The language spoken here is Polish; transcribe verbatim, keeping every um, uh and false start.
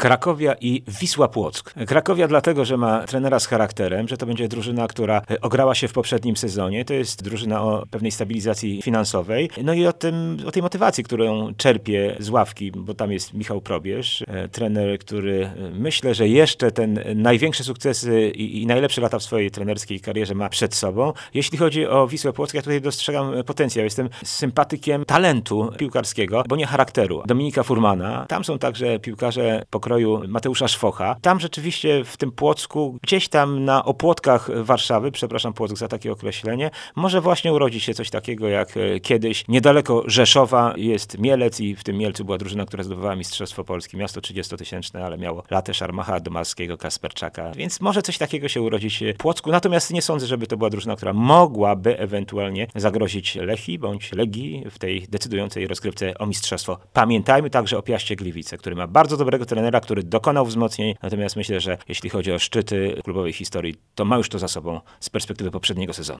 Krakowia i Wisła Płock. Krakowia dlatego, że ma trenera z charakterem, że to będzie drużyna, która ograła się w poprzednim sezonie. To jest drużyna o pewnej stabilizacji finansowej. No i o, tym, o tej motywacji, którą czerpie z ławki, bo tam jest Michał Probierz, trener, który myślę, że jeszcze ten największe sukcesy i, i najlepsze lata w swojej trenerskiej karierze ma przed sobą. Jeśli chodzi o Wisłę Płock, ja tutaj dostrzegam potencjał. Jestem sympatykiem talentu piłkarskiego, bo nie charakteru. Dominika Furmana. Tam są także piłkarze pokroju Mateusza Szwocha. Tam rzeczywiście w tym Płocku, gdzieś tam na opłotkach Warszawy, przepraszam Płock za takie określenie, może właśnie urodzić się coś takiego jak kiedyś. Niedaleko Rzeszowa jest Mielec i w tym Mielcu była drużyna, która zdobywała Mistrzostwo Polski. Miasto trzydziestotysięczne, ale miało Latę Szarmacha, Domalskiego, Kasperczaka. Więc może coś takiego się urodzić w Płocku. Natomiast nie sądzę, żeby to była drużyna, która mogłaby ewentualnie zagrozić Lechii bądź Legii w tej decydującej rozgrywce o mistrzostwo. Pamiętajmy także o Piaście Gliwice, który ma bardzo dobrego trenera, który dokonał wzmocnień. Natomiast myślę, że jeśli chodzi o szczyty klubowej historii, to ma już to za sobą z perspektywy poprzedniego sezonu.